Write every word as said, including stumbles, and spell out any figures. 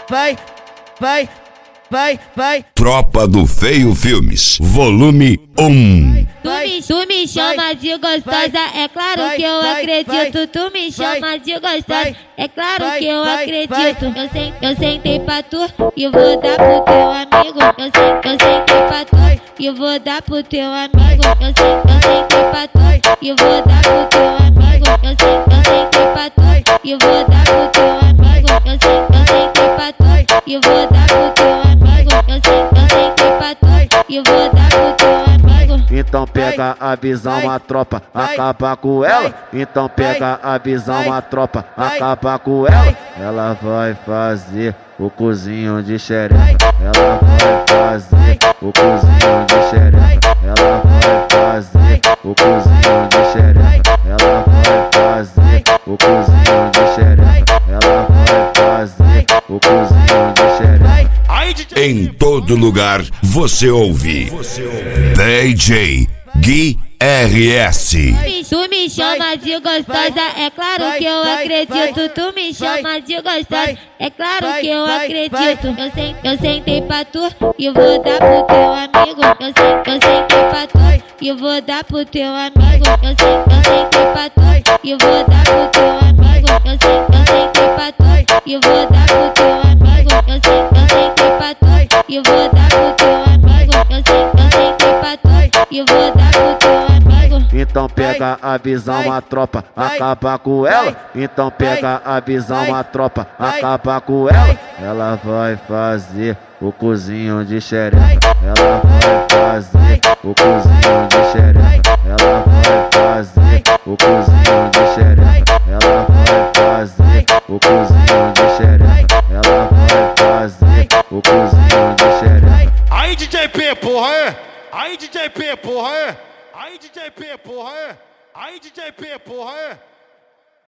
vai, vai, vai, vai. Tropa do Feio Filmes, volume um. Tu me, tu me chama de gostosa, é claro que eu acredito. Tu me chama de gostosa, é claro que eu acredito. Eu, sen, eu sentei pra tu e vou dar pro teu amigo. Eu, sen, eu sentei pra tu e vou dar pro teu amigo. Eu, sen, eu sentei pra tu e vou dar pro teu amigo. Eu, sen, eu sentei pra tu e vou dar pro teu amigo. Eu, sen, eu sentei pra tu e vou dar pro teu amigo. Eu, sen, eu sentei pra tu e vou dar pro teu amigo. Então pega a visão, a tropa, acaba com ela. Então pega a visão, a tropa, acaba com ela. Ela vai fazer o cozinho de xereca. Ela vai fazer o cozinho de xereca. Ela vai fazer o cozinho de xereca. Ela vai fazer o cozinho de xereca. Ela vai fazer o cozinho de xereca. Em todo lugar você ouve D J Gui R S. Tu me chama de gostosa, é claro que eu acredito. Tu me chama de gostosa, é claro que eu acredito. Eu, sen, eu sentei pra tu e vou dar pro teu amigo. Eu, sen, eu sentei pra tu e vou dar pro teu amigo. Eu, sen, eu sentei pra tu e vou dar pro teu amigo. Eu, sen, eu sentei pra tu e vou dar pro teu amigo. Eu, sen, eu sentei pra tu e vou dar pro teu amigo. Eu, sen, eu sentei pra tu e vou dar pro teu amigo. Então pega a visão, a tropa, acaba com ela. Então pega a visão, a tropa, acaba com ela. Ela vai fazer o cozinho de xereca. Ela vai fazer o cozinho de xereca. Ela vai fazer o cozinho de xereca. Ela vai fazer o cozinho de xereca. Ela vai fazer o cozinho de xereca. Aí D J P, porra, é? Aí D J P, porra, é? Aí D J P, porra, é? Aí D J P, porra, é?